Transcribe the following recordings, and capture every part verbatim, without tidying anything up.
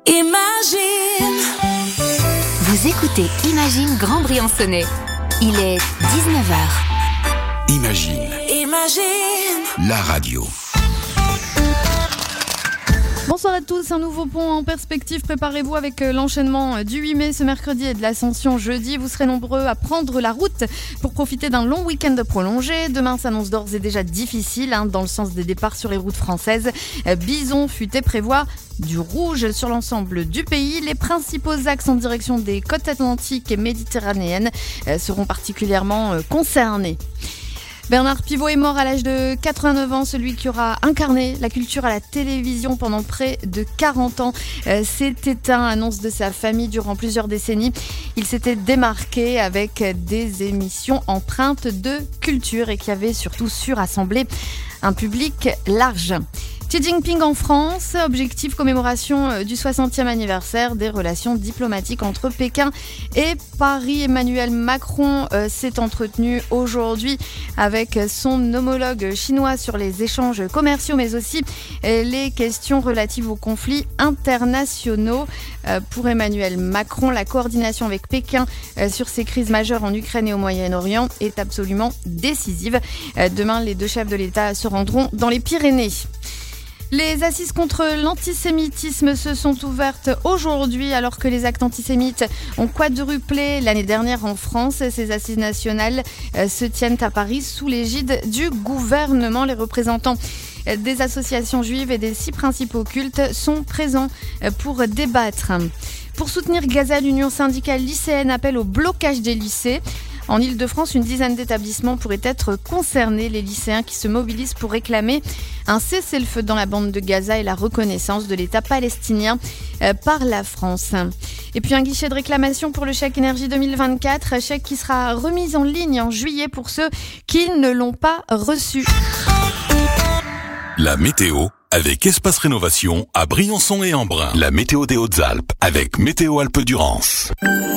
Imagine. Vous écoutez Imagine Grand Briançonnais. Il est dix-neuf heures. Imagine. Imagine. La radio. Bonsoir à tous, un nouveau pont en perspective. Préparez-vous avec l'enchaînement du huit mai ce mercredi et de l'Ascension jeudi. Vous serez nombreux à prendre la route pour profiter d'un long week-end prolongé. Demain s'annonce d'ores et déjà difficile hein, dans le sens des départs sur les routes françaises. Bison, Futé prévoit du rouge sur l'ensemble du pays. Les principaux axes en direction des côtes atlantiques et méditerranéennes seront particulièrement concernés. Bernard Pivot est mort à l'âge de quatre-vingt-neuf ans, celui qui aura incarné la culture à la télévision pendant près de quarante ans. Euh, s'est éteint, annonce de sa famille durant plusieurs décennies. Il s'était démarqué avec des émissions empreintes de culture et qui avaient surtout su rassembler un public large. Xi Jinping en France, objectif commémoration du soixantième anniversaire des relations diplomatiques entre Pékin et Paris. Emmanuel Macron euh, s'est entretenu aujourd'hui avec son homologue chinois sur les échanges commerciaux, mais aussi euh, les questions relatives aux conflits internationaux. Euh, pour Emmanuel Macron, la coordination avec Pékin euh, sur ces crises majeures en Ukraine et au Moyen-Orient est absolument décisive. Euh, demain, les deux chefs de l'État se rendront dans les Pyrénées. Les assises contre l'antisémitisme se sont ouvertes aujourd'hui alors que les actes antisémites ont quadruplé l'année dernière en France. Ces assises nationales se tiennent à Paris sous l'égide du gouvernement. Les représentants des associations juives et des six principaux cultes sont présents pour débattre. Pour soutenir Gaza, l'Union syndicale lycéenne appelle au blocage des lycées. En Ile-de-France, une dizaine d'établissements pourraient être concernés. Les lycéens qui se mobilisent pour réclamer un cessez-le-feu dans la bande de Gaza et la reconnaissance de l'État palestinien par la France. Et puis un guichet de réclamation pour le chèque énergie deux mille vingt-quatre, chèque qui sera remis en ligne en juillet pour ceux qui ne l'ont pas reçu. La météo avec Espace Rénovation à Briançon et Embrun. La météo des Hautes-Alpes avec Météo Alpes-Durance.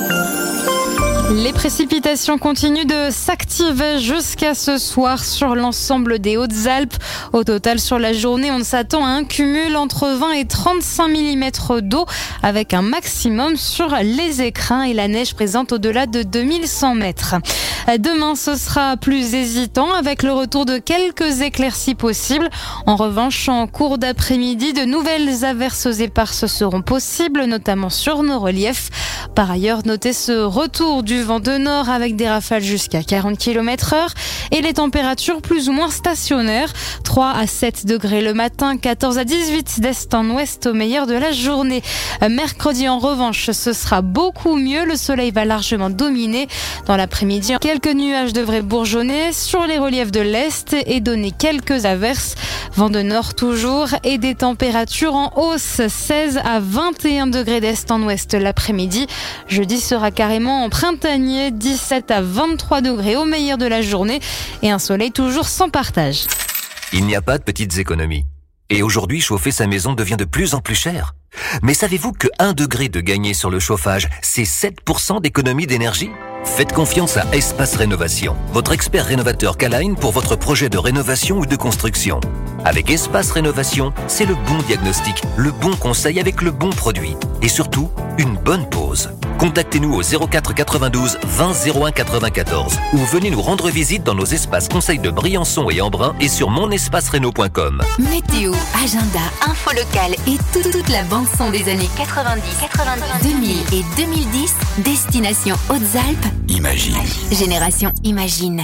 Les précipitations continuent de s'activer jusqu'à ce soir sur l'ensemble des Hautes-Alpes. Au total, sur la journée, on s'attend à un cumul entre vingt et trente-cinq millimètres d'eau avec un maximum sur les écrins et la neige présente au-delà de deux mille cent mètres. Demain, ce sera plus hésitant avec le retour de quelques éclaircies possibles. En revanche, en cours d'après-midi, de nouvelles averses éparses seront possibles, notamment sur nos reliefs. Par ailleurs, notez ce retour du vent de nord avec des rafales jusqu'à quarante kilomètres heure et les températures plus ou moins stationnaires. trois à sept degrés le matin, quatorze à dix-huit d'est en ouest au meilleur de la journée. Mercredi, en revanche, ce sera beaucoup mieux. Le soleil va largement dominer. Dans l'après-midi, quelques nuages devraient bourgeonner sur les reliefs de l'est et donner quelques averses. Vent de nord toujours et des températures en hausse, seize à vingt et un degrés d'est en ouest l'après-midi. Jeudi sera carrément en printanier, dix-sept à vingt-trois degrés au meilleur de la journée et un soleil toujours sans partage. Il n'y a pas de petites économies. Et aujourd'hui, chauffer sa maison devient de plus en plus cher. Mais savez-vous que un degré de gagné sur le chauffage, c'est sept pour cent d'économie d'énergie ? Faites confiance à Espace Rénovation, votre expert rénovateur K-Line pour votre projet de rénovation ou de construction. Avec Espace Rénovation, c'est le bon diagnostic, le bon conseil avec le bon produit. Et surtout, une bonne pause. Contactez-nous au zéro quatre quatre-vingt-douze vingt zéro un quatre-vingt-quatorze ou venez nous rendre visite dans nos espaces conseils de Briançon et Embrun et sur mon espace réno point com. Météo, agenda, info locale et tout, toute la bande-son des années quatre-vingt-dix, quatre-vingt-dix, deux mille et deux mille dix, destination Hautes-Alpes. Imagine. Génération Imagine.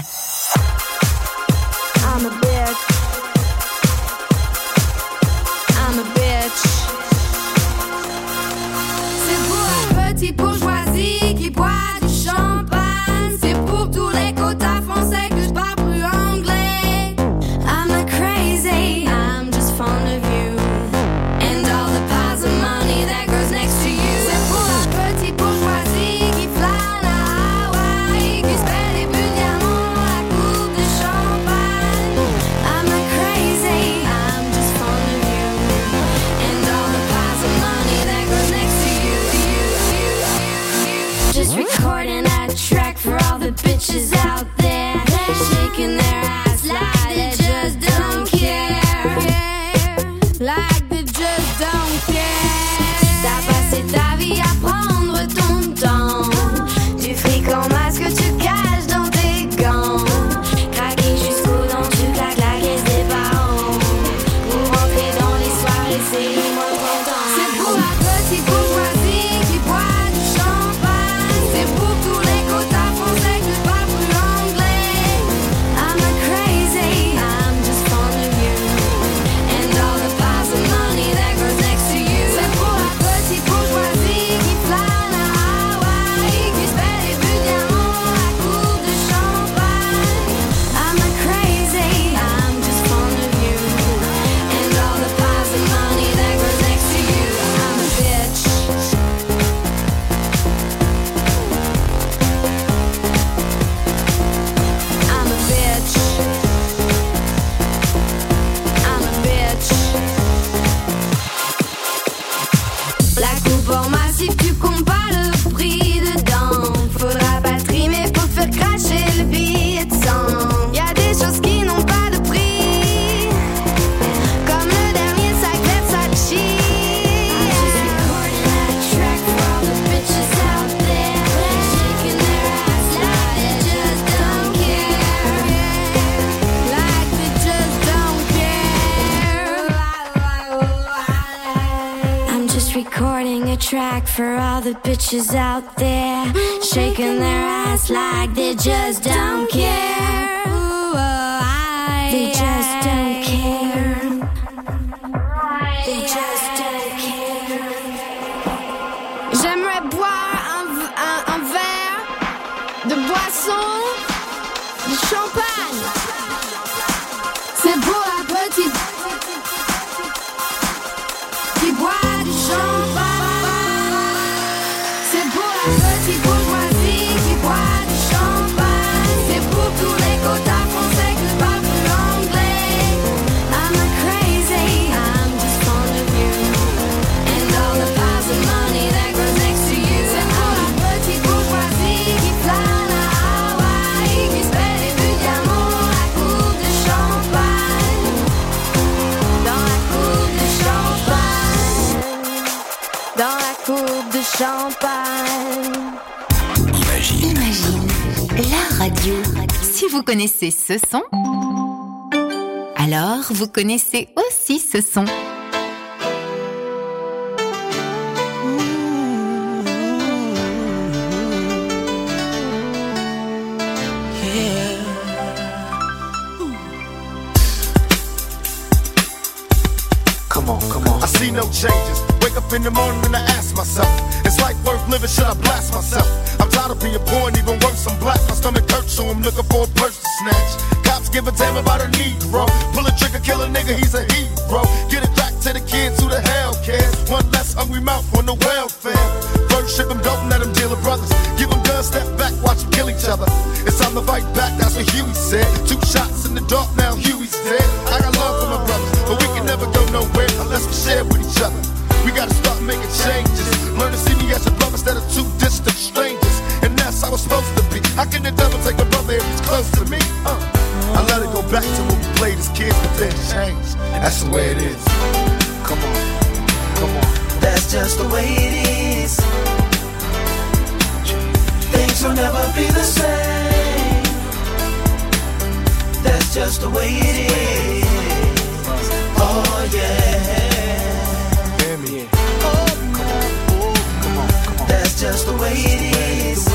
I'm a bitch. I'm a bitch. C'est pour un petit bourgeoisie qui boit du champagne. C'est pour tous les quotas français que je parle plus anglais. I'm not crazy, I'm just fond of you. And all the piles of money that goes next to you. C'est pour la petite bourgeoisie qui flâne à Hawaï, qui se fait des bulles diamants à coupe de champagne. I'm not crazy, I'm just fond of you. And all the piles of money that goes next to you. Just recording a track for all the bitches out there, shaking their ass like they just don't care, like they just don't care. Stop Sport massif, tu comptes pas le prix dedans. Faudra pas trimer pour faire cracher le billet de sang. Y'a des choses qui n'ont pas de prix, comme le dernier sac Versace. Recording a track for all the bitches out there, shaking their ass like they just don't care. They just don't care. They just don't care. J'aimerais boire un, un, un verre de boisson, de champagne. C'est pour la petite qui boit du champagne. C'est pour la petite bourgeoisie qui boit du champagne. C'est pour tous les quotas français que je parle plus anglais. I'm not crazy, I'm just fond of you and all the piles of money that grows next to you. C'est pour la petite bourgeoisie qui flâne à Hawaï, qui se fait des buts d'amour à la coupe de champagne. Dans la coupe de champagne. Dans la coupe de champagne. Imagine. Imagine la radio. Si vous connaissez ce son, alors vous connaissez aussi ce son. Come on, come on. I see no changes. Wake up in the morning and I ask myself, is life worth living? Should I blast myself? I'm tired of being poor and even worse, I'm black. My stomach hurts, so I'm looking for a purse to snatch. Cops give a damn about a Negro. Pull a trigger, kill a nigga, he's a hero. Get it back to the kids who the hell cares. One less hungry mouth on the welfare. First ship them, don't let them deal with brothers. Give them guns, step back, watch them kill each other. It's time to fight back, that's what Huey said. Two shots in the dark, now Huey's dead. I got love for my brothers, but we can never go nowhere unless we share with each other. We gotta start making changes. Learn to see me as a brother instead of two distant strangers. And that's how it's supposed to be. How can the devil take a brother if he's close to me? Uh. I let it go back to when we played as kids, but then changed. That's the way it is. Come on, come on. That's just the way it is. Things will never be the same. That's just the way it is. Oh yeah. Oh, come on, oh, come on, come on. That's just the way it is.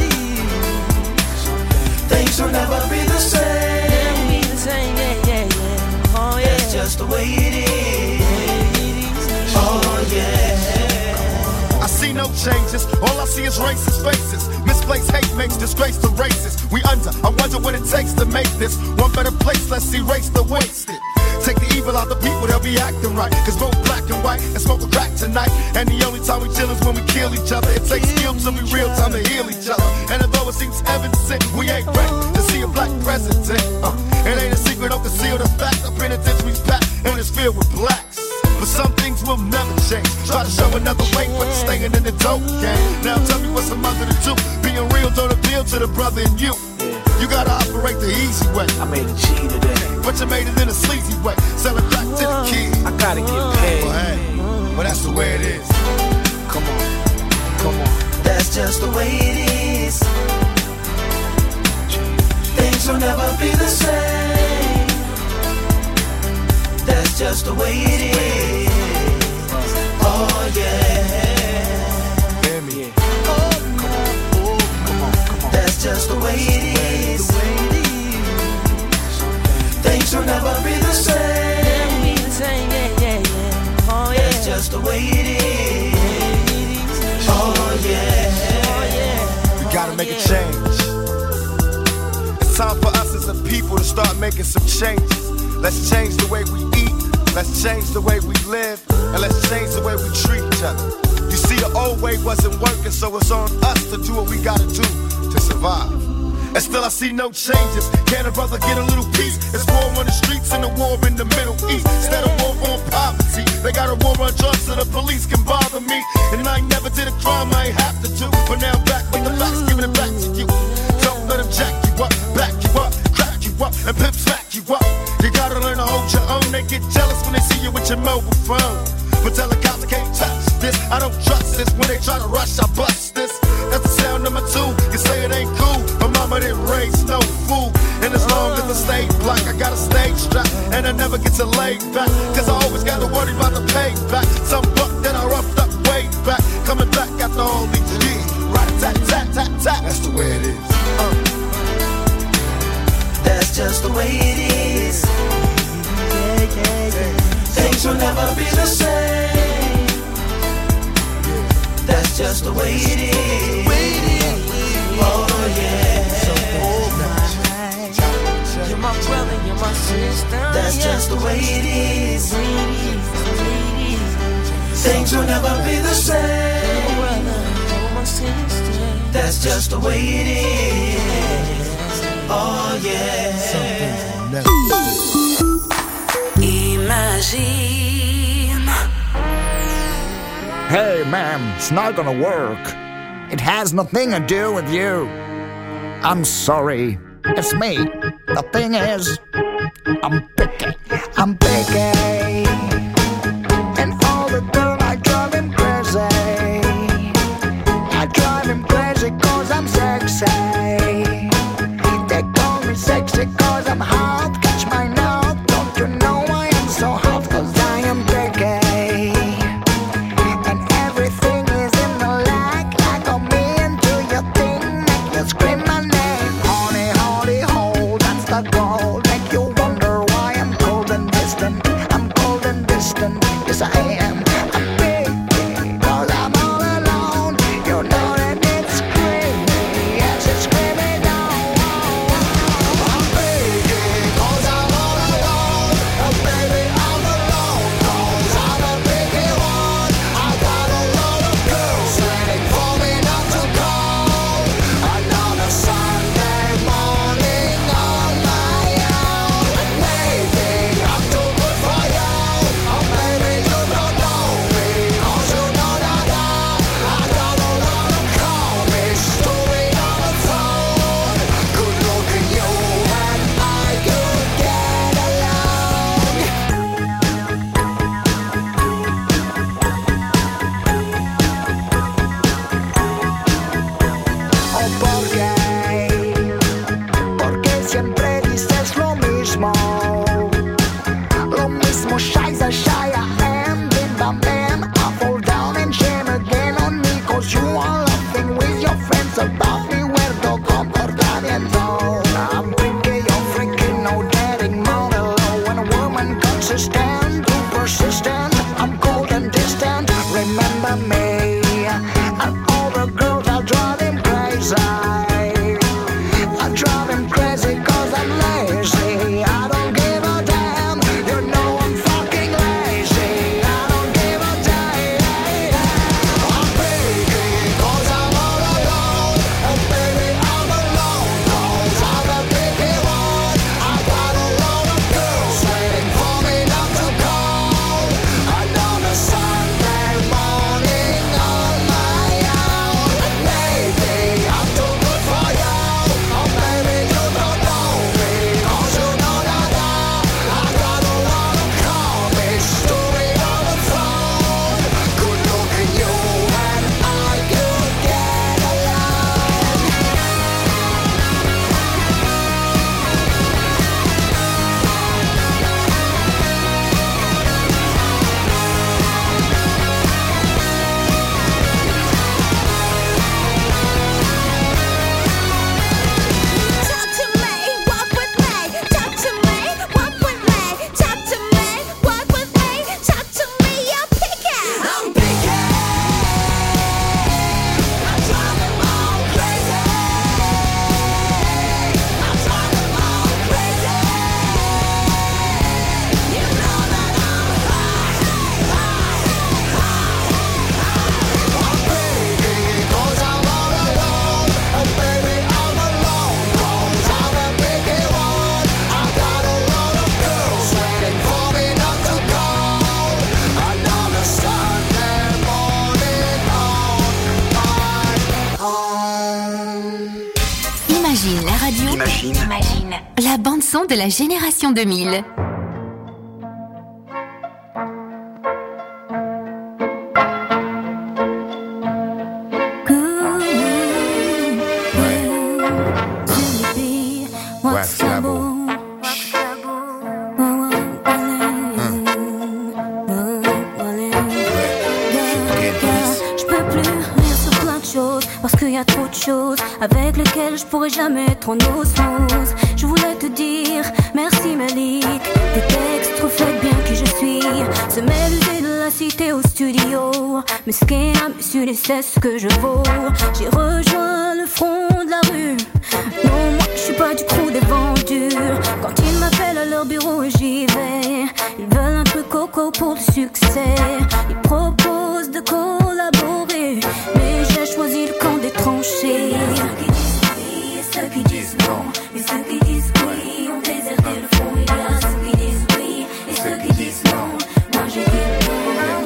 Things will never be the same. Be the same, yeah, yeah, yeah. Oh yeah. That's just the way it is. Oh yeah. I see no changes. All I see is racist faces. Misplaced hate makes disgrace to races. We under. I wonder what it takes to make this one better place. Let's erase the wasted. Take the evil out the people, they'll be acting right. Cause both black and white and smoke a crack tonight. And the only time we chill is when we kill each other. It takes skill to be real time to heal each other. And although it seems evident, we ain't ready to see a black president. Uh, it ain't a secret, don't conceal the fact. The penitentiary's packed and it's filled with blacks. But some things will never change. Try to show another way, but you're staying in the dope game. Now tell me what's a mother to do. Being real don't appeal to the brother in you. You gotta operate the easy way. I made a G today, but you made it in a sleazy way. Sell it back to the kids. I gotta get paid. Well, hey, well that's the way it is. Come on, come on. That's just the way it is. Things will never be the same. That's just the way it is. Oh yeah. Hear me. Oh, come on, oh, come on, come on. That's just the way it is. Things will never be the same. Be the same, yeah, yeah, yeah. Oh yeah. That's just the way it is. Oh yeah. Oh yeah. We gotta make a change. It's time for us as a people to start making some changes. Let's change the way we eat. Let's change the way we live. And let's change the way we treat each other. You see, the old way wasn't working, so it's on us to do what we gotta do to survive. And still I see no changes. Can a brother get a little peace? It's war on the streets and a war in the Middle East. Instead of war on poverty, they got a war on drugs so the police can bother me. And I ain't never did a crime I ain't have to do. But now I'm back with the facts, giving it back to you. Don't let them jack you up, back you up, crack you up, and pimp smack you up. You gotta learn to hold your own. They get jealous when they see you with your mobile phone. But tell the cops I can't touch this. I don't trust this. When they try to rush, I bust this. That's the sound number two. You say it ain't cool. My mama didn't raise no fool. And as long as I stay black, I got a stage strap. And I never get to lay back. Cause I always gotta worry about the payback. Some buck that I roughed up way back. Coming back after all these years. Right, tat, tat, tat, tat. That's the way it is. Uh. That's just the way it is. Yeah, yeah, yeah. Things will never be the same. That's just the way it is. Oh yeah. You're my brother, you're my sister. That's just the way it is. Things will never be the same. That's just the way it is. Oh yeah. Imagine. Hey, ma'am, it's not gonna work. It has nothing to do with you. I'm sorry. It's me. The thing is, I'm picky. I'm picky. And all the girls, I drive him crazy. I drive him crazy cause I'm sexy. They call me sexy cause I'm hot. Catch my note. Don't you know I am so hot cause I am picky. And everything is in the lag. Like on me into your thing. Make you scream my name. Honey, honey, hold. That's the goal. Make you wonder why I'm cold and distant. I'm cold and distant. Yes I am. I'm picky cause I'm all alone. You know that it's screaming. Yes it's screaming down. I'm picky cause I'm all alone. Oh baby I'm alone cause I'm a picky one. I got a lot of girls waiting for me not to call. Another Sunday morning on my own. Maybe I'm too good for you. Oh baby you don't know me cause you know that I I got a lot of comic story on the phone. Good looking you and I could get along. Oh, ¿por qué? Porque siempre dices lo mismo. Lo mismo, Shiza, Shia, and Bim Bam Bam. I fall down and shame again on me cause you are laughing with your friends about me. Where the comportamiento? I'm picky, you're freaky, no dating model. When a woman consistent, too persistent, I'm cold and distant. Remember me, and all the girls I drive him crazy. I drive him crazy cause I'm lazy. I don't give a damn. You know I'm fucking lazy. I don't give a damn. I'm picky cause I'm all alone. And baby I'm alone cause I'm a picky one. I got a lot of girls waiting for me not to call. Another Sunday morning on my own. Maybe I'm too good for Imagine. Imagine. La bande-son de la génération deux mille. Avec lesquels je pourrais jamais être en osmose. Je voulais te dire merci Malik. Tes textes reflètent bien qui je suis. Se mêler de la cité au studio. Mais ce qu'est un monsieur c'est ce que je vaux. J'ai rejoint le front de la rue. Non, moi je suis pas du crew des vendus. Quand ils m'appellent à leur bureau et j'y vais. Ils veulent un truc coco pour le succès. Ils proposent de collaborer. Mais j'ai choisi le camp des tranchées. Ceux qui disent non, mais ceux qui disent oui ont déserté le front. Il y a ceux qui disent oui et ceux qui disent non. Moi j'ai dit non.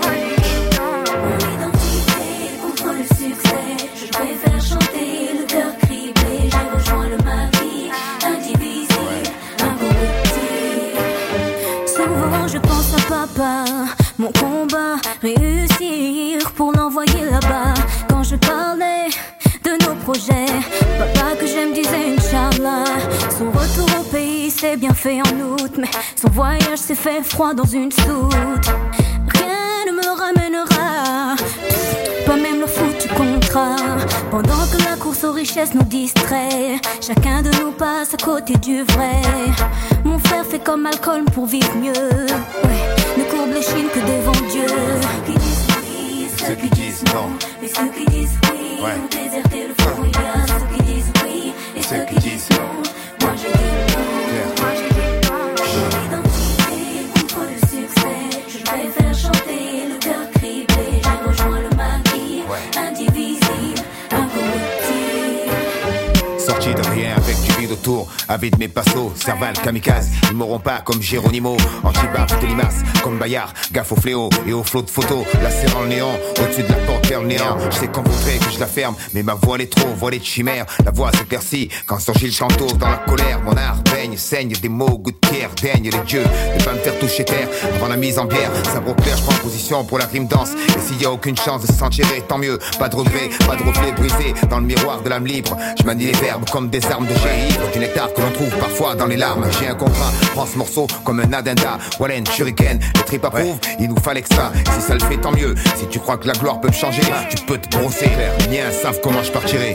Mon identité contre le succès. Je préfère chanter le cœur criblé. J'ai rejoint le mari, indivisible, incorruptible. Souvent je pense à papa, mon combat, réussir pour l'envoyer là-bas. Quand je parlais de nos projets, papa que j'aime disait Inch'Allah. Son retour au pays s'est bien fait en août, mais son voyage s'est fait froid dans une soute. Rien ne me ramènera, pas même le foutu contrat. Pendant que la course aux richesses nous distrait, chacun de nous passe à côté du vrai. Mon frère fait comme Malcolm pour vivre mieux, ouais, ne courbe les chines que devant Dieu. Ceux qui disent oui, ceux qui disent non, mais ceux qui disent oui ont déserté le front. Il y a ceux qui disent oui et ceux qui disent non. Moi j'ai dit non, moi j'ai dit non. Mon identité contre le succès. Je préfère chanter le cœur criblé. J'ai rejoint le maquis, indivisible, incorruptible. Sorti de rien avec du vide autour, avide mes passos, Serval, kamikaze. Ils m'auront pas comme Géronimo, anti-baf de limace, comme Bayard, gaffe au fléau et au flot de photos. La serre en néant, au-dessus de la porte vers le néant. Je sais qu'en voudrait que je la ferme, mais ma voix elle est trop voilée de chimère. La voix s'éclaircit quand surgit le chanteau dans la colère. Mon art baigne, saigne des mots, gouttes de pierre, daigne les dieux ne pas me faire toucher terre avant la mise en bière. Sabre clair, je prends position pour la rime danse. Et s'il y a aucune chance de se s'en tirer, tant mieux. Pas de regret, pas de reflet brisé dans le miroir de l'âme libre. Je manie les verbes comme des armes de jet ivre, du nectar que l'on trouve parfois dans les larmes. J'ai un contrat, prends ce morceau comme un addenda. Wallen, shuriken, les tripes approuvent, il nous fallait que ça. Si ça le fait, tant mieux. Si tu crois que la gloire peut me changer, tu peux te brosser. Les miens savent comment je partirai.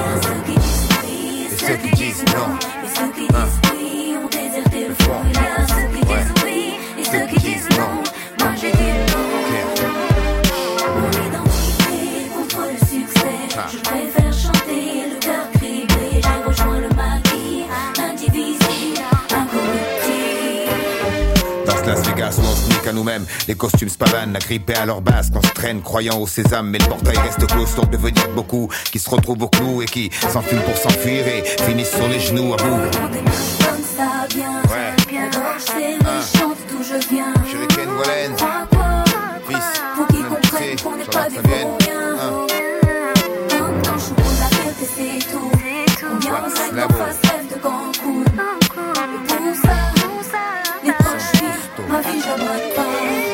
Et ceux qui disent non, et ceux qui disent oui ont déserté le front. Il y a ceux qui disent oui et ceux qui disent non. Moi j'ai dit non. Mon identité contre le succès. Je préfère chanter le cœur criblé. J'ai rejoint le maquis, indivisible, incorruptible. Dans ce Las Vegas où on se nique à nous-mêmes, les costumes spavanent, agrippés à leur base, qu'on se traîne croyant au sésame, mais le portail reste clos, sans devenir beaucoup, qui se retrouvent au clou et qui s'enfument pour s'enfuir et finissent sur les genoux à bout. Comme ça vient, ouais. La gorge serrée, chante d'où je viens. Shuriken, Wallen, fils, pour qu'ils comprennent qu'on n'est pas des pour rien. Comme dans je roule la fête et c'est tout. On vient en sac en face, rêve de Cancun. Et pour ça, les proches vivent, ma vie j'abrate pas.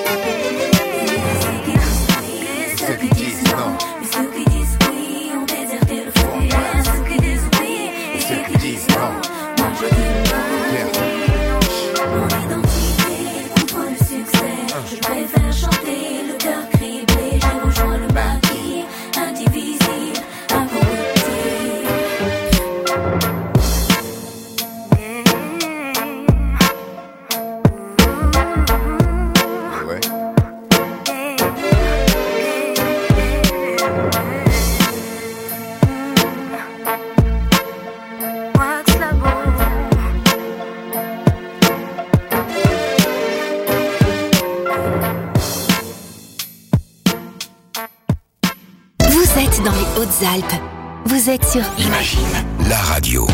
Ceux qui disent non, mais ceux qui disent oui ont déserté le front. Il y a ceux qui disent oui et ceux qui disent non. Moi je dis non. Mon identité contre le succès. Je préfère chanter le cœur criblé. J'ai rejoint le maquis, indivisible, incorruptible. Ouais. Vous êtes dans les Hautes-Alpes. Vous êtes sur Imagine, la radio.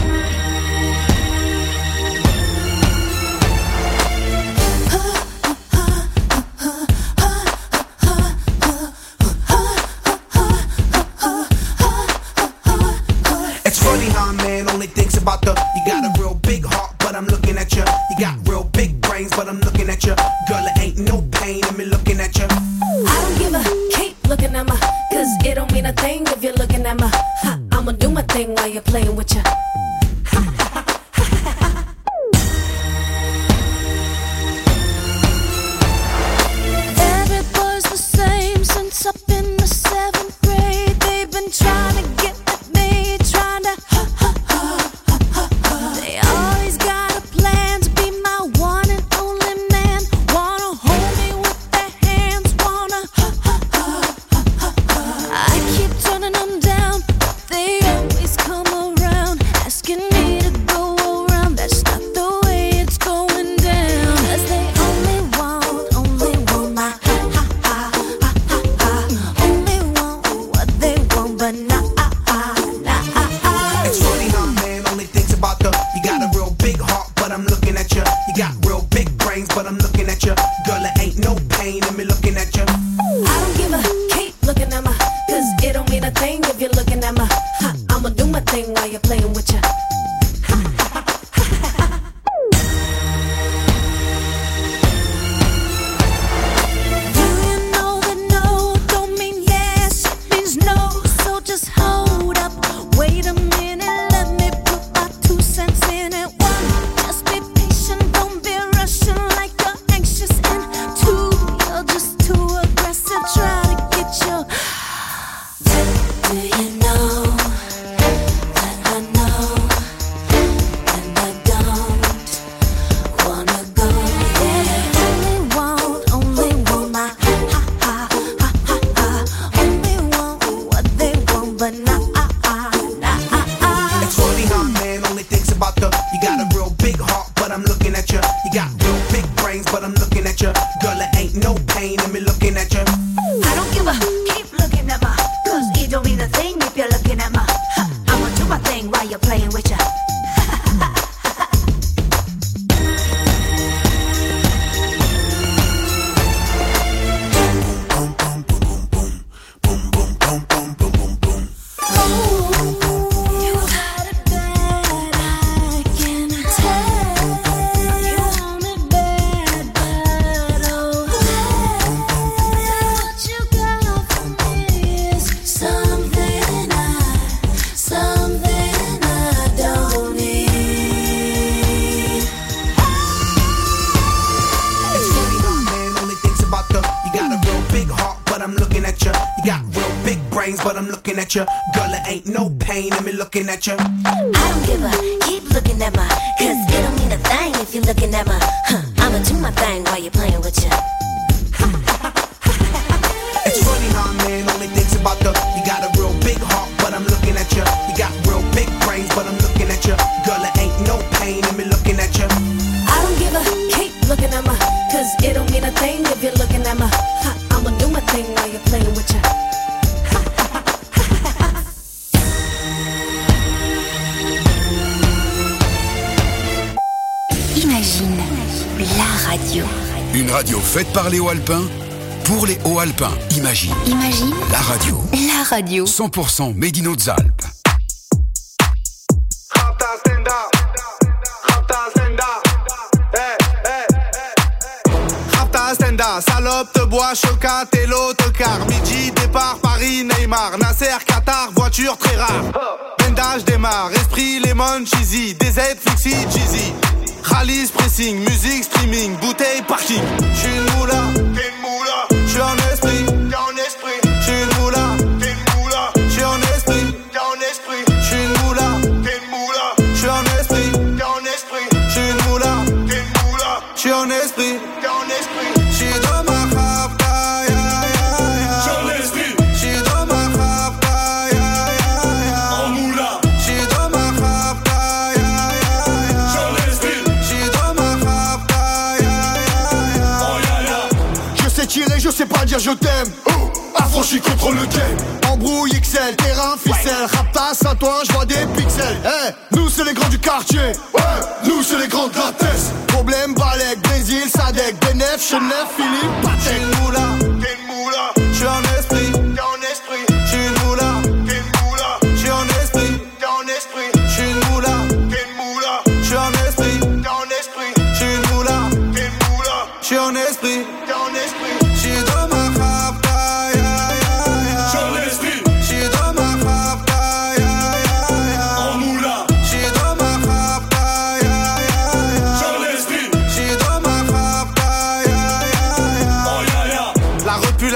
It's funny how a man only thinks about about the. You got a real big heart, but I'm looking at you. You got real big brains, but I'm looking at you. Girl, it ain't no pain in me looking at you. I don't give a keep looking at me, cause it don't mean a thing if you're looking at me. Ha, I'ma do my thing while you're playing with you. Every boy's the same since up in the seventh grade. They've been trying to get with me, trying to ha ha ha ha ha ha. They always got a plan to be my one and only man. Wanna hold me with their hands, wanna ha ha ha ha ha ha. I keep turning them down, but they always come around, asking me to go around. That's not the way it's going down. Cause they only want, only want my ha ha ha ha ha ha. Only want what they want, but not ah ah, not ah ah. It's funny how man only thinks about the. You got a real big heart, but I'm looking at you. You got real big brains, but I'm looking at you. Girl, it ain't no pain in me looking at you. I don't give a keep looking at me, cause it don't mean a thing if you're looking at me. Ha, I'ma do my thing while you're playing with you. Do you know that no don't mean yes, it means no. So just hold up, wait a minute, let me put my two cents in it. One, just be patient, don't be rushing like you're anxious. And two, you're just too aggressive, try to get your. Do you know that I know, and I don't wanna go there? Only want, only want my ha ha ha ha ha. Only want what they want, but not ah ah, not ah ah. It's funny how man only thinks about the. You got a real big heart, but I'm looking at you. You got real big brains, but I'm looking at you. Girl, it ain't no pain in me looking at you. I don't give a keep looking at me, cause it don't mean a thing if you're looking at me. Ha, I'ma do my thing while you're playing with ya. You had it bad, I can tell. You want it bad, bad, oh. What you got for me is something I, something I don't need. It's funny how man only thinks about the. You got a real big heart, but I'm looking at you. You got real big brains, but I'm looking at you. Girl, it ain't no pain in me looking at you. I don't give a keep looking at me, cause it don't mean a thing if you're looking at me. Huh, I'ma do my thing while you're playing with ya. It's funny how man only thinks about the. You got a real big heart, but I'm looking at you. You got real big brains, but I'm looking at you. Girl, it ain't no pain in me looking at you. I don't give a keep looking at me, cause it don't mean a thing if you're looking at me. Ha, I'ma do my thing while you're playing with you. Imagine la radio. Une radio faite par les Hauts-Alpins, pour les Hauts-Alpins. Imagine. Imagine La radio. la radio. cent pour cent Made in Hautes-Alpes. Stenda, salope, te bois, chocat et l'autocar. Midi, départ, Paris, Neymar. Nasser, Qatar, voiture très rare. Bendage démarre, esprit, lemon, cheesy. D Z, Flixi, Jeezy. Rallye, pressing, musique, streaming, bouteille, parking. J'suis une moula, t'es une moula. J'suis en esprit, t'es en esprit. J'suis une moula, t'es une moula. J'suis en esprit, t'es en esprit. J'suis une moula, t'es une moula. J'suis en esprit, t'es en esprit. J'suis une moula, t'es une moula. J'suis en esprit, t'es en esprit. J'suis dans ma rapta, ya ya ya. J'suis en esprit. J'suis dans ma rapta, ya ya ya. En moula. J'suis dans ma rapta, ya ya ya. J'suis en esprit. J'suis dans ma rapta, ya ya ya. Oh ya ya. Je sais tirer, je sais pas dire je t'aime. Oh, affranchi contre le game. Embrouille X L, terrain, ficelle. Raptas à toi, je vois des pixels. Hey, nous c'est les grands du quartier. Ouais, nous c'est les grands de la tête. Problème, Balek, Brésil, Sadek, Benef, Chenef, Philippe, Patek. J'suis une moula, t'es une moula. J'suis en esprit, t'es en esprit. J'suis une moula, t'es une moula. J'suis en esprit, t'es en esprit. J'suis une moula, t'es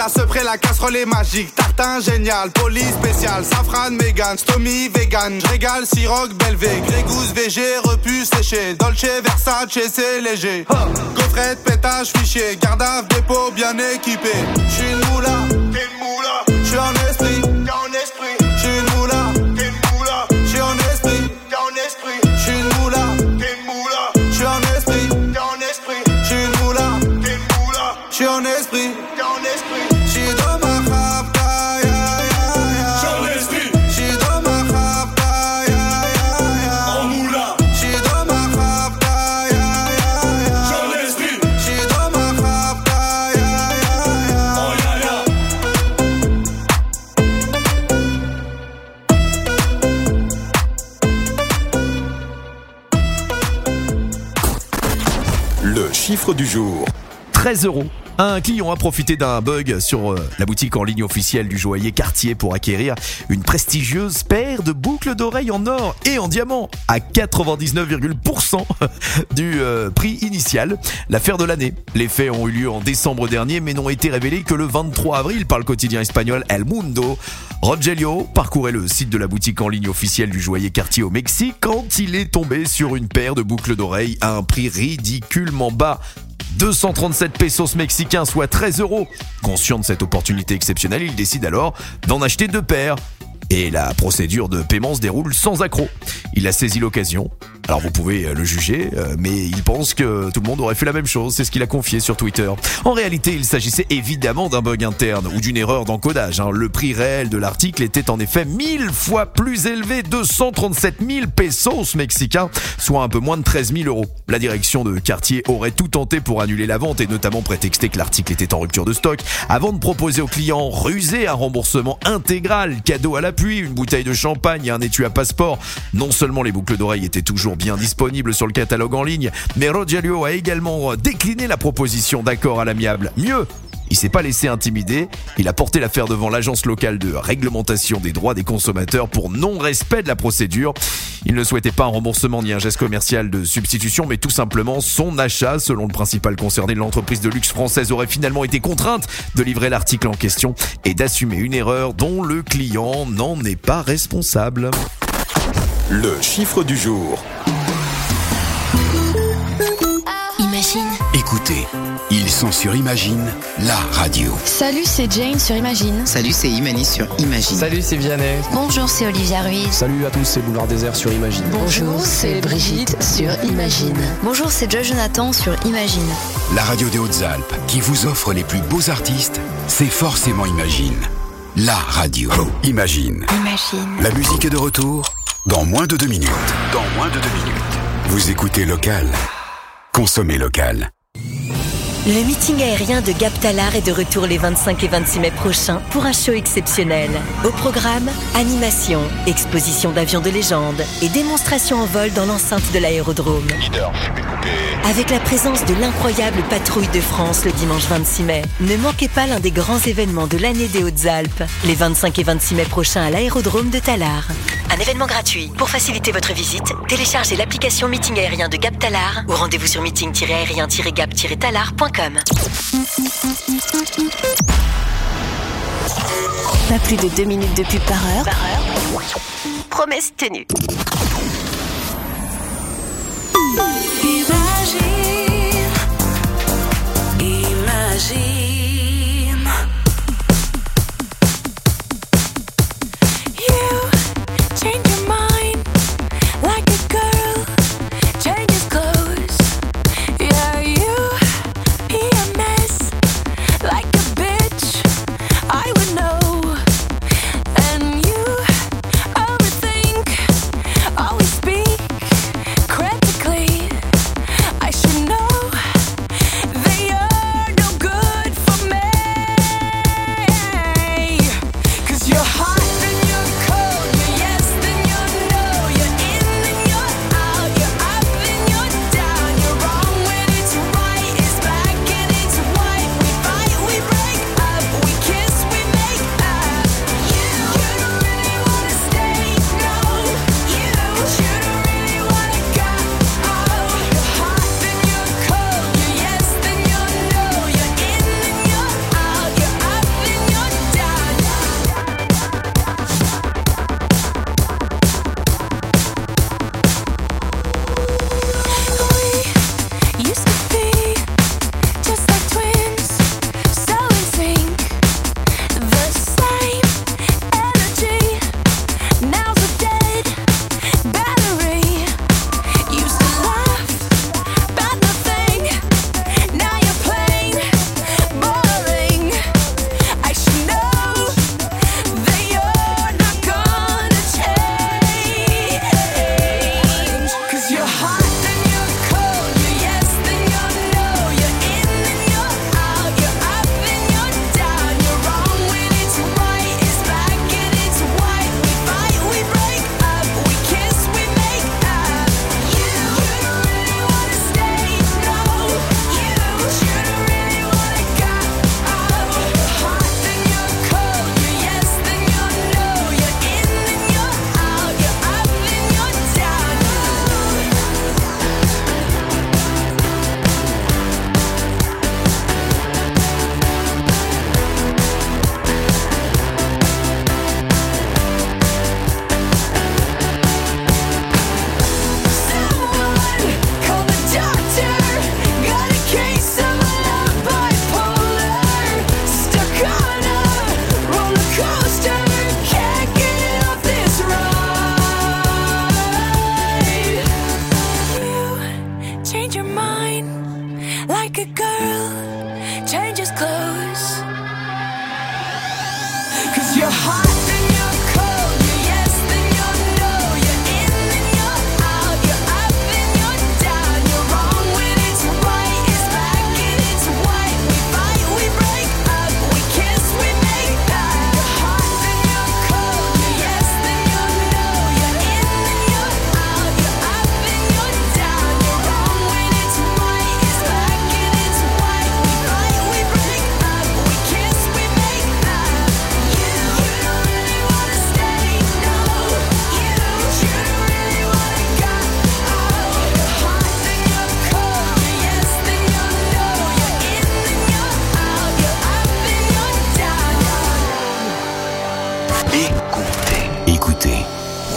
à ce près la casserole est magique. Tartin génial, police spécial, safran, mégan, stomy, vegan. J'régale, siroc, belvé, grégousse, V G, repu, séché. Dolce, Versace, c'est léger. Gaufrette, pétage, fichier, garde à dépôt bien équipé. J'suis une moula, t'es une moula. J'suis en esprit, t'es en esprit. J'suis une moula, t'es une moula. J'suis en esprit, t'es en esprit. J'suis une moula, t'es une moula. J'suis en esprit, t'es en esprit. J'suis une moula, t'es une moula. J'suis en esprit, t'es en esprit. J'suis dans ma rapta, ya ya ya. J'suis en esprit. J'suis dans ma rapta, ya ya ya. En moula. J'suis dans ma rapta, ya ya ya. J'suis en esprit. J'suis dans ma rapta, ya ya ya. Oh ya ya. Le chiffre du jour. treize euros. Un client a profité d'un bug sur euh, la boutique en ligne officielle du joaillier Cartier pour acquérir une prestigieuse paire de boucles d'oreilles en or et en diamant à quatre-vingt-dix-neuf virgule neuf pour cent du euh, prix initial. L'affaire de l'année. Les faits ont eu lieu en décembre dernier mais n'ont été révélés que le vingt-trois avril par le quotidien espagnol El Mundo. Rogelio parcourait le site de la boutique en ligne officielle du joaillier Cartier au Mexique quand il est tombé sur une paire de boucles d'oreilles à un prix ridiculement bas. deux cent trente-sept pesos mexicains, soit treize euros. Conscient de cette opportunité exceptionnelle, il décide alors d'en acheter deux paires. Et la procédure de paiement se déroule sans accroc. Il a saisi l'occasion. Alors vous pouvez le juger, mais il pense que tout le monde aurait fait la même chose, c'est ce qu'il a confié sur Twitter. En réalité, il s'agissait évidemment d'un bug interne ou d'une erreur d'encodage. Le prix réel de l'article était en effet mille fois plus élevé, deux cent trente-sept mille pesos mexicains, soit un peu moins de treize mille euros. La direction de Cartier aurait tout tenté pour annuler la vente et notamment prétexté que l'article était en rupture de stock, avant de proposer aux clients rusés un remboursement intégral, cadeau à l'appui, une bouteille de champagne et un étui à passeport. Non seulement les boucles d'oreilles étaient toujours bien disponibles sur le catalogue en ligne, mais Rogelio a également décliné la proposition d'accord à l'amiable. Mieux, il s'est pas laissé intimider, il a porté l'affaire devant l'agence locale de réglementation des droits des consommateurs pour non-respect de la procédure. Il ne souhaitait pas un remboursement ni un geste commercial de substitution, mais tout simplement son achat. Selon le principal concerné, l'entreprise de luxe française aurait finalement été contrainte de livrer l'article en question et d'assumer une erreur dont le client n'en est pas responsable. Le chiffre du jour. Imagine. Écoutez, ils sont sur Imagine, la radio. Salut, c'est Jane sur Imagine. Salut, c'est Imani sur Imagine. Salut, c'est Vianney. Bonjour, c'est Olivia Ruiz. Salut à tous, c'est Boulevard Désert sur Imagine. Bonjour, c'est Brigitte sur Imagine. Bonjour, c'est Joy Jonathan sur Imagine. La radio des Hautes-Alpes qui vous offre les plus beaux artistes, c'est forcément Imagine. La radio. Oh, Imagine. Imagine. La musique est de retour dans moins de deux minutes. Dans moins de deux minutes. Vous écoutez Local. Consommez local. Le meeting aérien de Gap Talar est de retour les vingt-cinq et vingt-six mai prochains pour un show exceptionnel. Au programme, animation, exposition d'avions de légende et démonstration en vol dans l'enceinte de l'aérodrome. Avec la présence de l'incroyable patrouille de France le dimanche vingt-six mai. Ne manquez pas l'un des grands événements de l'année des Hautes-Alpes, les vingt-cinq et vingt-six mai prochains à l'aérodrome de Talar. Un événement gratuit. Pour faciliter votre visite, téléchargez l'application Meeting aérien de Gap Talar ou rendez-vous sur meeting aérien gap talar point com. Pas plus de deux minutes de pub par heure. Par heure. Promesse tenue. Imagine, imagine. You change your mind like a girl changes clothes. Yeah, you P M S like a bitch. I would know. And you overthink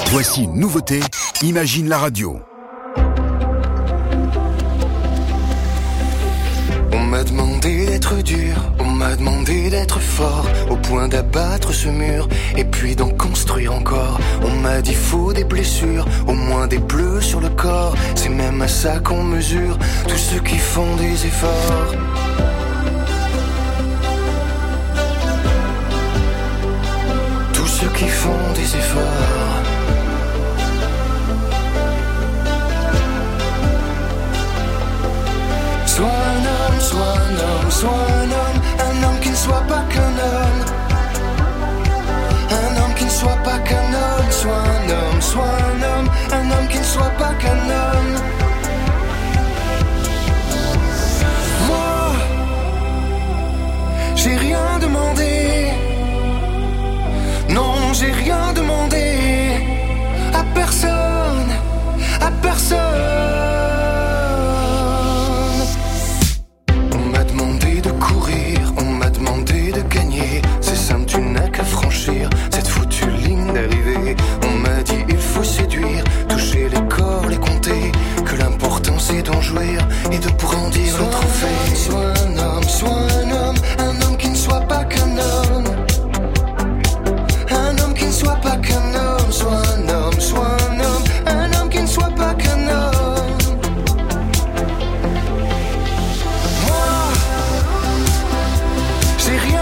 Voici une nouveauté, Imagine la radio. On m'a demandé d'être dur, on m'a demandé d'être fort, au point d'abattre ce mur, et puis d'en construire encore. On m'a dit faut des blessures, au moins des bleus sur le corps, c'est même à ça qu'on mesure tous ceux qui font des efforts. Tous ceux qui font des efforts. Sois un homme, sois un homme, sois un homme, un homme qui ne soit pas qu'un homme. Un homme qui ne soit pas qu'un homme, sois un homme, sois un homme, un homme qui ne soit pas qu'un homme. Moi, j'ai rien demandé. Non, j'ai rien demandé à personne, à personne. C'est simple, tu n'as qu'à franchir cette foutue ligne d'arrivée. On m'a dit il faut séduire, toucher les corps, les compter, que l'important c'est d'en jouir et de brandir le trophée. Sois un homme, sois un homme, un homme qui ne soit pas qu'un homme. Un homme qui ne soit pas qu'un homme, sois un homme, sois un homme, un homme qui ne soit pas qu'un homme. Moi, j'ai rien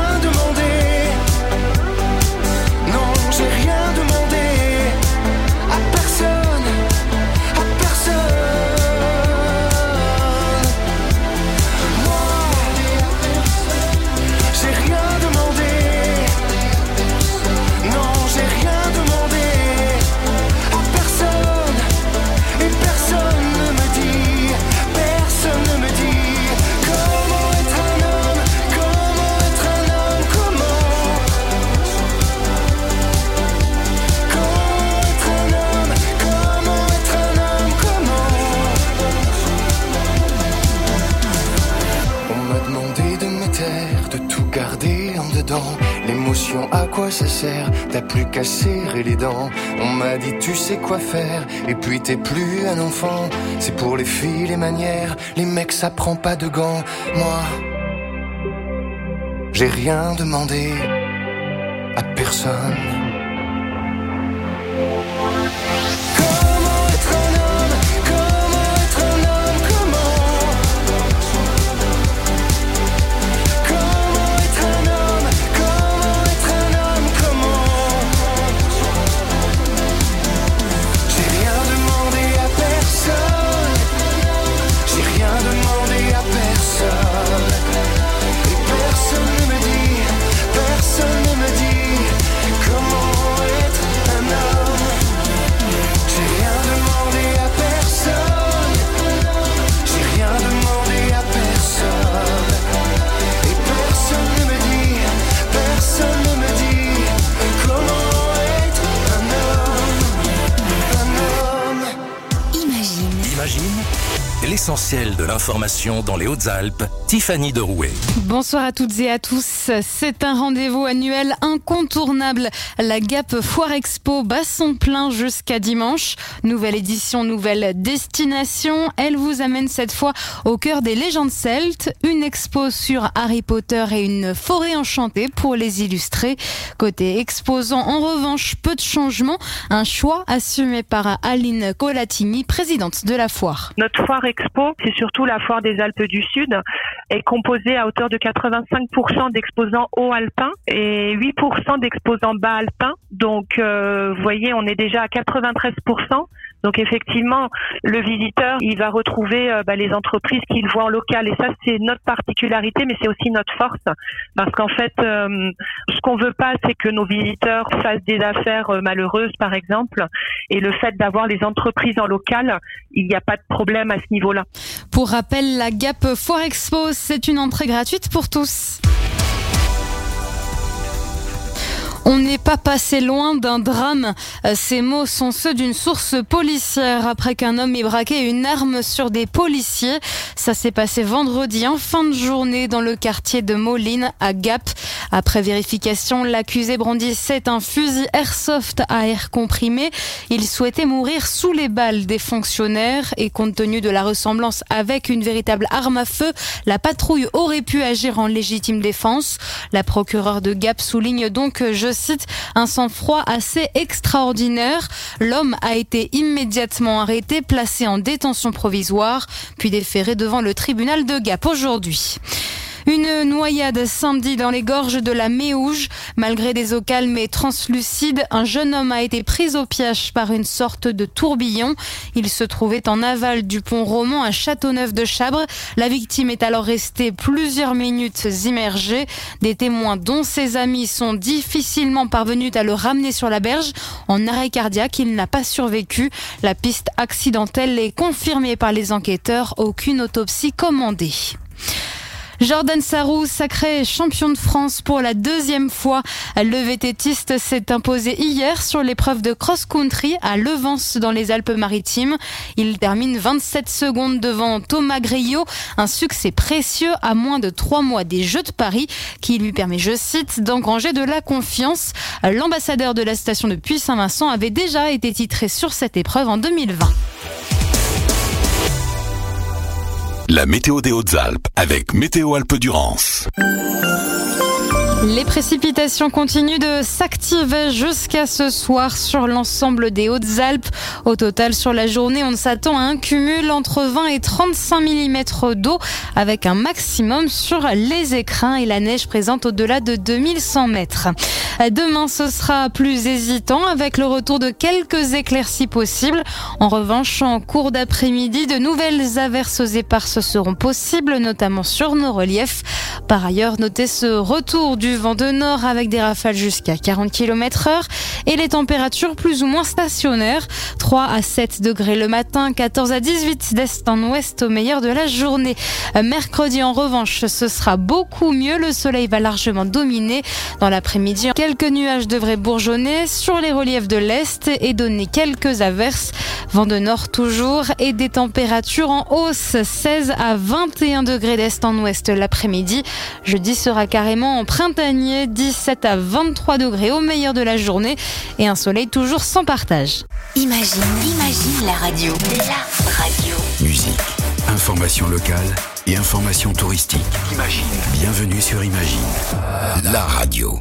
l'émotion, à quoi ça sert? T'as plus qu'à serrer les dents. On m'a dit tu sais quoi faire, et puis t'es plus un enfant. C'est pour les filles les manières, les mecs ça prend pas de gants. Moi, j'ai rien demandé à personne. L'essentiel de l'information dans les Hautes-Alpes, Tiffany Derouet. Bonsoir à toutes et à tous. C'est un rendez-vous annuel incontournable. La Gap Foire Expo bat son plein jusqu'à dimanche. Nouvelle édition, nouvelle destination. Elle vous amène cette fois au cœur des légendes celtes. Une expo sur Harry Potter et une forêt enchantée pour les illustrer. Côté exposant, en revanche, peu de changements. Un choix assumé par Aline Colatini, présidente de la foire. Notre foire expo, c'est surtout la foire des Alpes du Sud, est composée à hauteur de quatre-vingt-cinq pour cent d'exposants hauts alpins et huit pour cent d'exposants bas alpins. Donc, euh, vous voyez, on est déjà à quatre-vingt-treize pour cent. Donc effectivement, le visiteur, il va retrouver euh, bah, les entreprises qu'il voit en local. Et ça, c'est notre particularité, mais c'est aussi notre force. Parce qu'en fait, euh, ce qu'on veut pas, c'est que nos visiteurs fassent des affaires euh, malheureuses, par exemple. Et le fait d'avoir les entreprises en local, il n'y a pas de problème à ce niveau-là. Pour rappel, la Gap Foire Expo, c'est une entrée gratuite pour tous. On n'est pas passé loin d'un drame. Ces mots sont ceux d'une source policière après qu'un homme ait braqué une arme sur des policiers. Ça s'est passé vendredi en fin de journée dans le quartier de Moline à Gap. Après vérification, l'accusé brandissait un fusil airsoft à air comprimé. Il souhaitait mourir sous les balles des fonctionnaires et compte tenu de la ressemblance avec une véritable arme à feu, la patrouille aurait pu agir en légitime défense. La procureure de Gap souligne donc, je cite, un sang-froid assez extraordinaire. L'homme a été immédiatement arrêté, placé en détention provisoire, puis déféré devant le tribunal de Gap aujourd'hui. Une noyade samedi dans les gorges de la Méouge. Malgré des eaux calmes et translucides, un jeune homme a été pris au piège par une sorte de tourbillon. Il se trouvait en aval du pont Romand à Châteauneuf-de-Chabre. La victime est alors restée plusieurs minutes immergée. Des témoins, dont ses amis, sont difficilement parvenus à le ramener sur la berge. En arrêt cardiaque, il n'a pas survécu. La piste accidentelle est confirmée par les enquêteurs. Aucune autopsie commandée. Jordan Sarrou, sacré champion de France pour la deuxième fois. Le vététiste s'est imposé hier sur l'épreuve de cross-country à Levance dans les Alpes-Maritimes. Il termine vingt-sept secondes devant Thomas Grillo. Un succès précieux à moins de trois mois des Jeux de Paris qui lui permet, je cite, d'engranger de la confiance. L'ambassadeur de la station de Puy-Saint-Vincent avait déjà été titré sur cette épreuve en deux mille vingt. La météo des Hautes-Alpes avec Météo Alpes-Durance. Les précipitations continuent de s'activer jusqu'à ce soir sur l'ensemble des Hautes-Alpes. Au total, sur la journée, on s'attend à un cumul entre vingt et trente-cinq millimètres d'eau avec un maximum sur les écrins et la neige présente au-delà de deux mille cent mètres. Demain, ce sera plus hésitant avec le retour de quelques éclaircies possibles. En revanche, en cours d'après-midi, de nouvelles averses éparses seront possibles, notamment sur nos reliefs. Par ailleurs, notez ce retour du vent de nord avec des rafales jusqu'à quarante kilomètres heure et les températures plus ou moins stationnaires. trois à sept degrés le matin, quatorze à dix-huit d'est en ouest au meilleur de la journée. Mercredi, en revanche, ce sera beaucoup mieux. Le soleil va largement dominer. Dans l'après-midi, quelques nuages devraient bourgeonner sur les reliefs de l'est et donner quelques averses. Vent de nord toujours et des températures en hausse, seize à vingt et un degrés d'est en ouest l'après-midi. Jeudi sera carrément en printanier, dix-sept à vingt-trois degrés au meilleur de la journée et un soleil toujours sans partage. Imagine, imagine la radio. La radio. Musique, information locale et information touristique. Imagine. Bienvenue sur Imagine, la radio.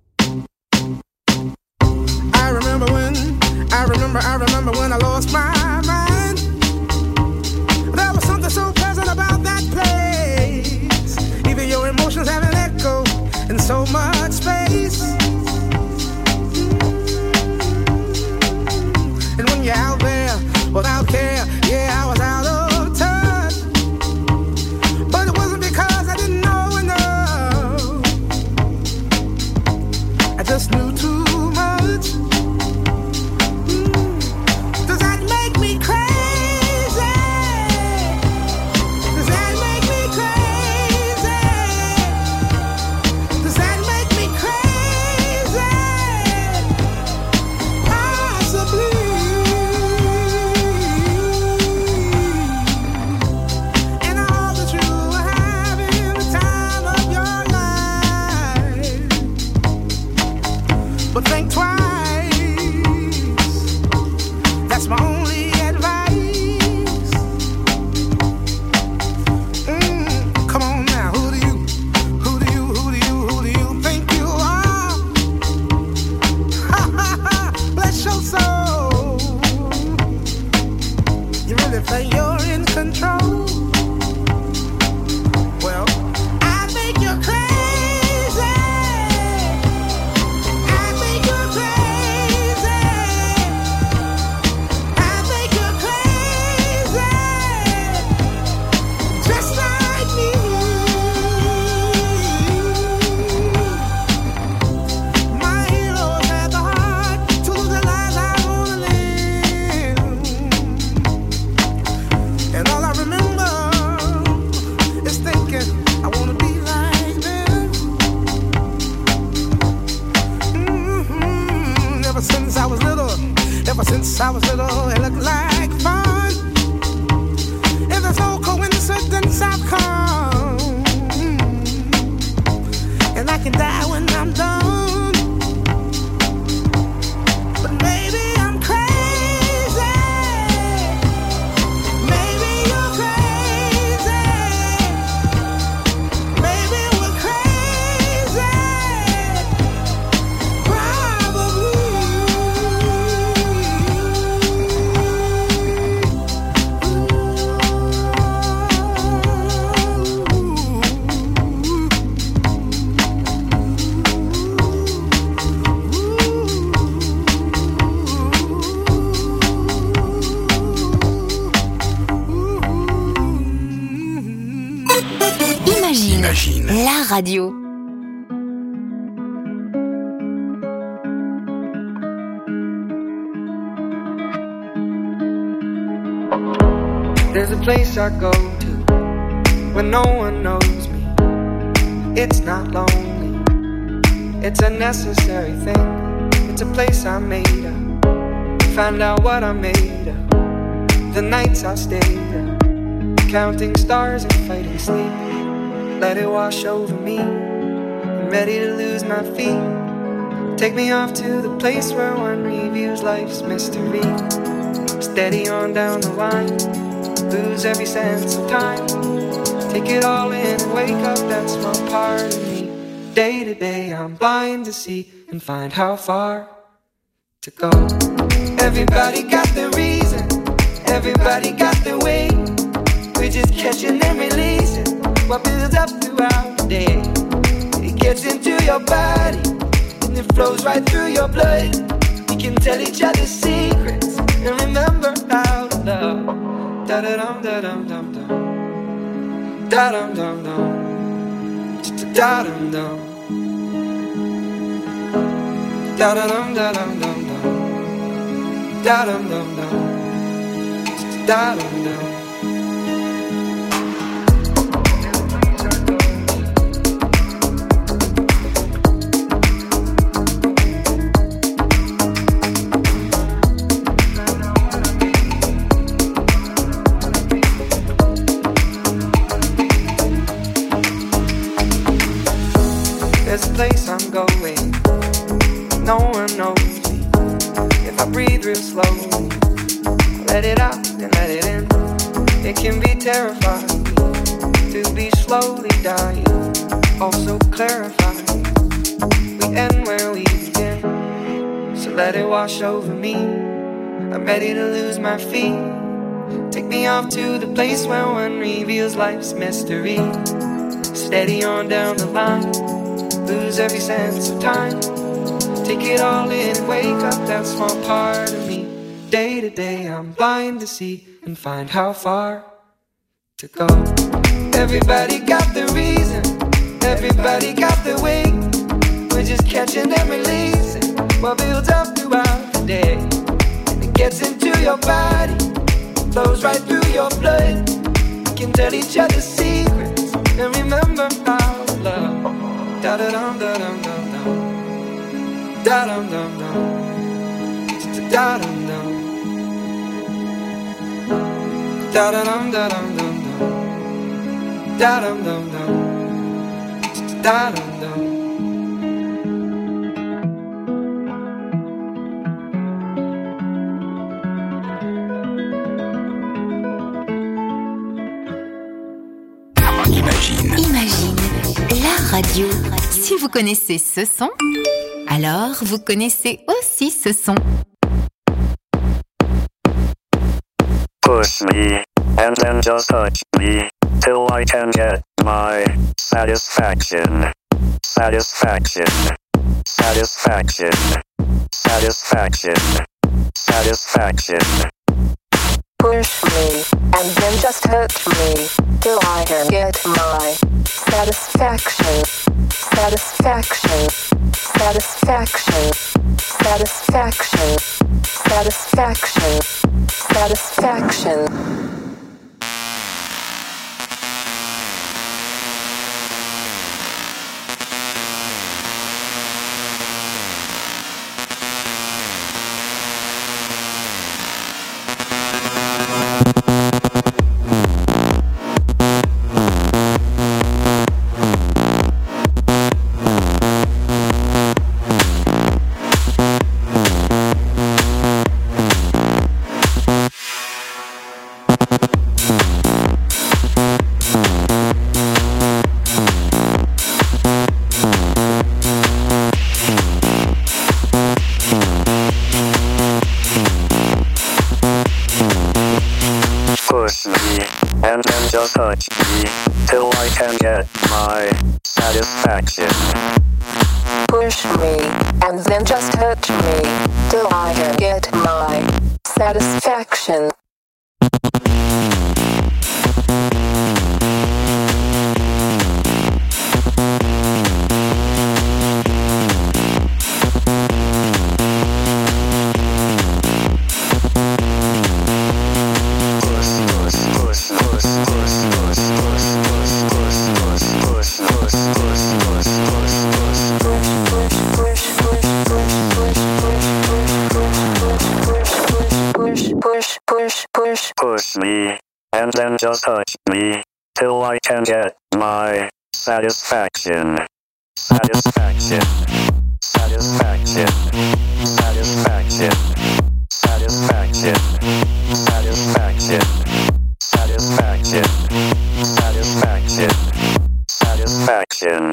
I remember when, I remember, I remember when I lost my mind. There was something so pleasant about that place. Even your emotions have an echo in so much space. And when you're out there without care, yeah, I was out of touch. But it wasn't because I didn't know enough. I just knew too much. Does that make me crazy? Does that make me crazy? Does that make was little. Ever since I was little, it looked like fun. If there's no coincidence, I've come, and I can die when I'm done. But maybe I'm crazy. Maybe you're crazy. Maybe we're crazy. Probably. Imagine, Imagine. la radio. There's a place I go to when no one knows me. It's not lonely, it's a necessary thing. It's a place I made up, find out what I made of. The nights I stayed up, counting stars and fighting sleep. Let it wash over me, I'm ready to lose my feet. Take me off to the place where one reviews life's mystery. Steady on down the line, lose every sense of time. Take it all in and wake up that small part of me. Day to day I'm blind to see and find how far to go. Everybody got their reason, everybody got their way. We're just catching and releasing what builds up throughout the day. It gets into your body and it flows right through your blood. We can tell each other secrets and remember how to love. Da da dum da dum dum dum. Da dum dum dum. Da dum dum. Da da dum da dum dum dum. Da dum dum dum. Da dum dum. There's a place I'm going, no one knows me. If I breathe real slowly, let it out and let it in. It can be terrifying to be slowly dying, also clarifying. We end where we begin, so let it wash over me. I'm ready to lose my feet. Take me off to the place where one reveals life's mystery. Steady on down the line, lose every sense of time. Take it all in and wake up that small part of me. Day to day I'm blind to see and find how far to go. Everybody got their reason, everybody got their way. We're just catching and releasing what builds up throughout the day. And it gets into your body, flows right through your blood. We can tell each other secrets and remember how to love. Da da dum da dum dum dum. Da dum dum dum. Da dum dum. Da da dum da dum dum dum. Da dum dum dum. Da dum dum. Imagine. Imagine, la radio. Si vous connaissez ce son, alors vous connaissez aussi ce son. Push me, and then just touch me, till I can get my satisfaction. Satisfaction. Satisfaction. Satisfaction. Satisfaction. Push me, and then just touch me, till I can get my satisfaction. Satisfaction. Satisfaction. Satisfaction. Satisfaction. Satisfaction. and then just touch me till I can get my satisfaction. Push me, and then just hurt me till I can get my satisfaction. Push me, and then just touch me till I can get my satisfaction. Satisfaction. Satisfaction. Satisfaction. Satisfaction. Satisfaction. Satisfaction. Satisfaction. Satisfaction.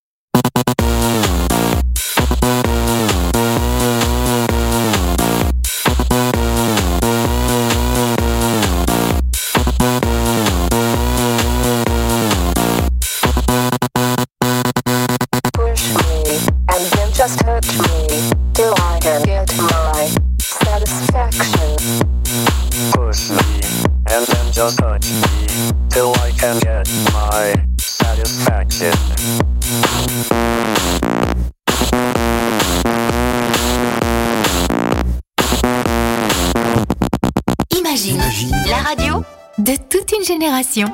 Just hurt me till I can get my satisfaction. Push me, and then just touch me till I can get my satisfaction. Imagine, Imagine, la radio de toute une génération.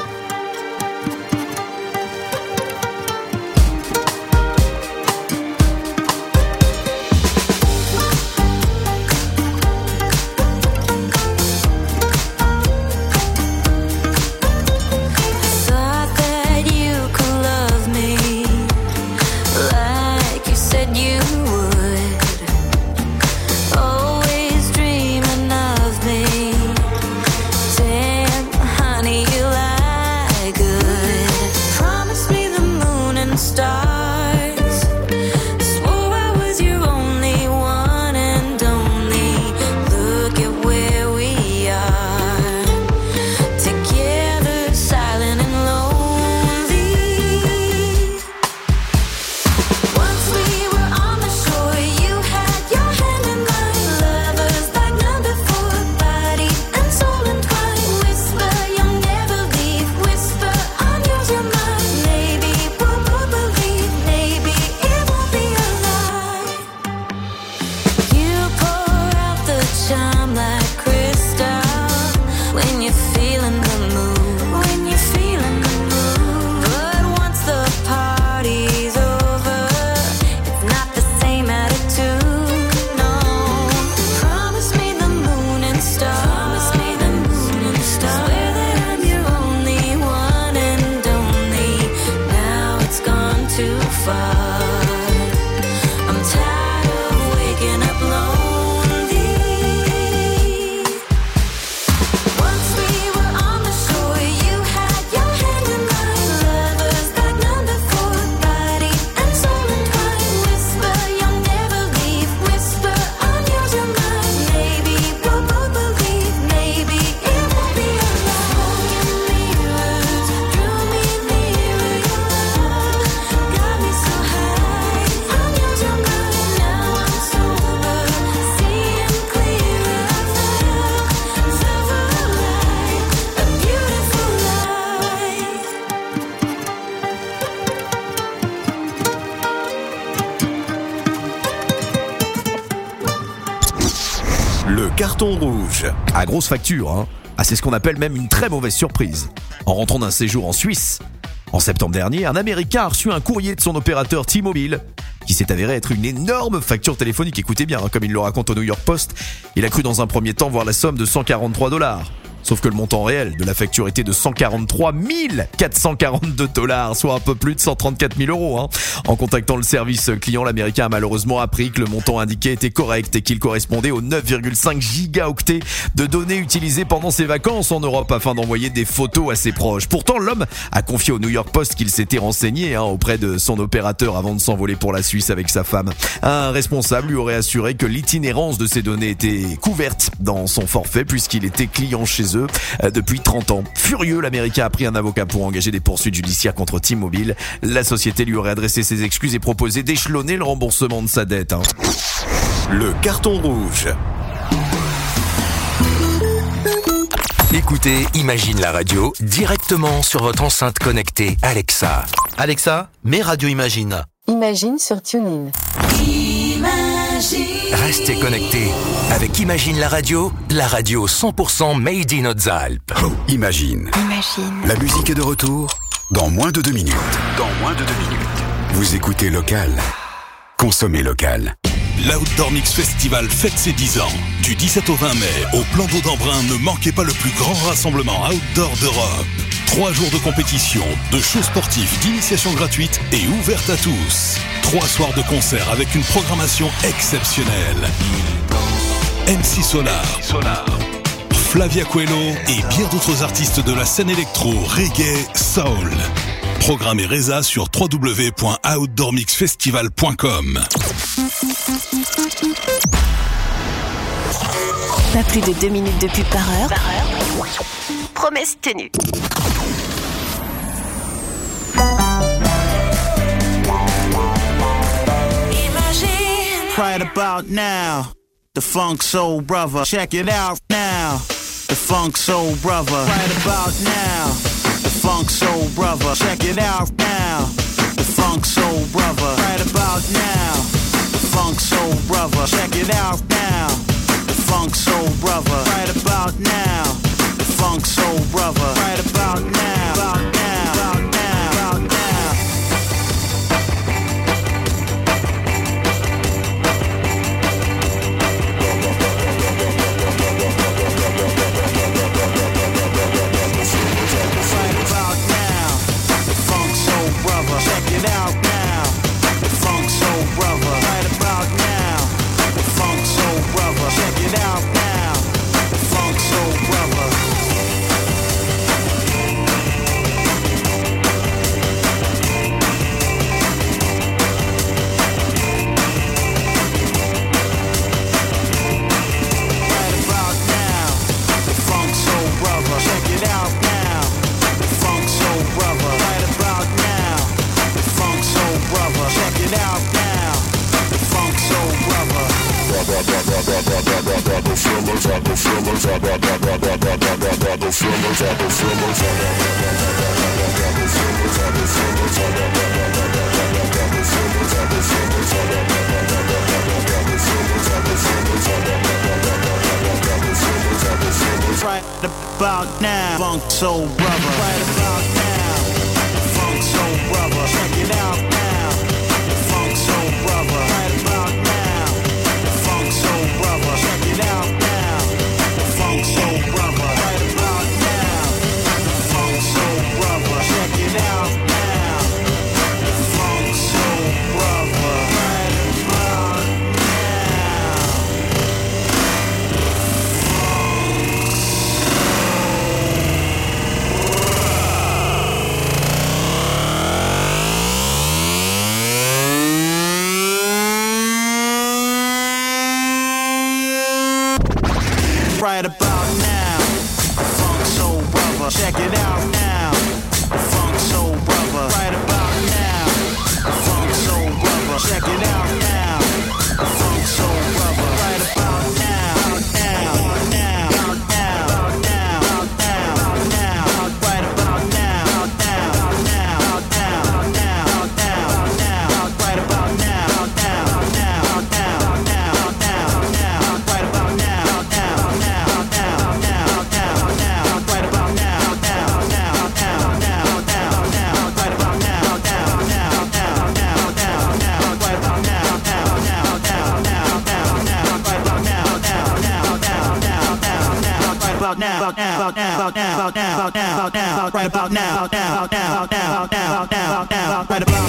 Carton rouge, à grosse facture, hein. Ah, c'est ce qu'on appelle même une très mauvaise surprise. En rentrant d'un séjour en Suisse, en septembre dernier, un Américain a reçu un courrier de son opérateur T-Mobile qui s'est avéré être une énorme facture téléphonique. Écoutez bien, hein, comme il le raconte au New York Post, il a cru dans un premier temps voir la somme de cent quarante-trois dollars. Sauf que le montant réel de la facture était de cent quarante-trois mille quatre cent quarante-deux dollars, soit un peu plus de cent trente-quatre mille euros. Hein. En contactant le service client, l'Américain a malheureusement appris que le montant indiqué était correct et qu'il correspondait aux neuf virgule cinq gigaoctets de données utilisées pendant ses vacances en Europe afin d'envoyer des photos à ses proches. Pourtant, l'homme a confié au New York Post qu'il s'était renseigné hein, auprès de son opérateur avant de s'envoler pour la Suisse avec sa femme. Un responsable lui aurait assuré que l'itinérance de ces données était couverte dans son forfait puisqu'il était client chez chez eux euh, depuis trente ans. Furieux, l'Américain a pris un avocat pour engager des poursuites judiciaires contre T-Mobile. La société lui aurait adressé ses excuses et proposé d'échelonner le remboursement de sa dette. Hein. Le carton rouge. Écoutez Imagine la radio directement sur votre enceinte connectée Alexa. Alexa, mets Radio Imagine. Imagine sur TuneIn. Imagine. Restez connectés avec Imagine la radio, la radio cent pour cent made in Hautes-Alpes. Oh, Imagine. Imagine. La musique est de retour dans moins de deux minutes. Dans moins de deux minutes. Vous écoutez Local. Consommez local. L'Outdoor Mix Festival fête ses dix ans. Du dix-sept au vingt mai, au Plan d'eau d'Embrun, ne manquez pas le plus grand rassemblement outdoor d'Europe. Trois jours de compétition, de shows sportifs, d'initiation gratuite et ouverte à tous. Trois soirs de concert avec une programmation exceptionnelle. M C Solar, Flavia Coelho et bien d'autres artistes de la scène électro, reggae, soul. Programme et résa sur w w w point outdoor mix festival point com. Pas plus de deux minutes de pub par heure. Par heure. Promesse tenue. Right about now, the Funk Soul Brother. Check it out now, the Funk Soul Brother. Right about now, the Funk Soul Brother. Check it out now, the Funk Soul Brother. Right about now, the Funk Soul Brother. Check it out now, the Funk Soul Brother. Right about now, the Funk Soul Brother. Right about now, about now, about now, about now. Check it out now, the Funk Soul Brother. Right about now, the Funk Soul Brother. Check it out now, the Funk Soul Brother. Right about now, the Funk Soul Brother. Check it out now, the Funk Soul Brother. Right about now. Funk Soul Brother, check it out now, the Funk Soul Brother. Right about now, Funk Soul Brother. Right about now, Funk Soul Brother. Check it out now, the Funk Soul Brother. Right about now, the Funk Soul Brother. Check it out now, the Funk Soul Brother. Right about now, the Funk Soul Brother. Check it out now, the Funk Soul Brother. Right about Right about now, Funk Soul Brother. Check it out now, Funk Soul Brother. Right about now, Funk Soul Brother. Check it out now, Funk Soul Brother. Right about now, now, now, now, now, now, now. Right about now, now, now, now, now, now, now. Right about now, now, now, now, now, now, now. Right about now, now, now. About now, about now, about now, about now, about now, about now, about now, right about now, about now, about now, about now, about now, about now, about now, right about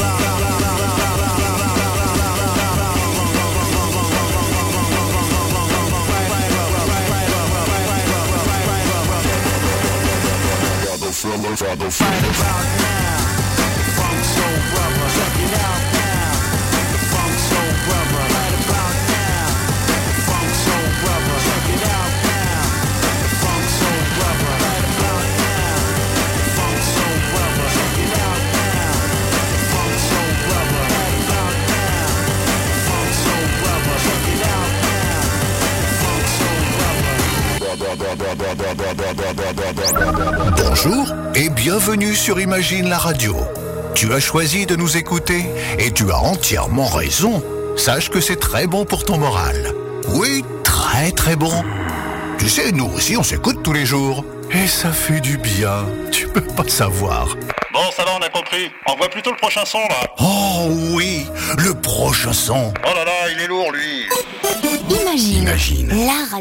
right about now, Funk Soul Brother, check it out now, Funk Soul Brother, right about now, Funk Soul Brother, check it out now, Funk Soul Brother. Bonjour et bienvenue sur Imagine la radio. Tu as choisi de nous écouter et tu as entièrement raison. Sache que c'est très bon pour ton moral. Oui, très très bon. Tu sais, nous aussi on s'écoute tous les jours. Et ça fait du bien, tu peux pas savoir. Bon, ça va, on a compris. Envoie plutôt le prochain son, là. Oh oui, le prochain son. Oh là là, il est lourd, lui. Imagine, Imagine. la radio.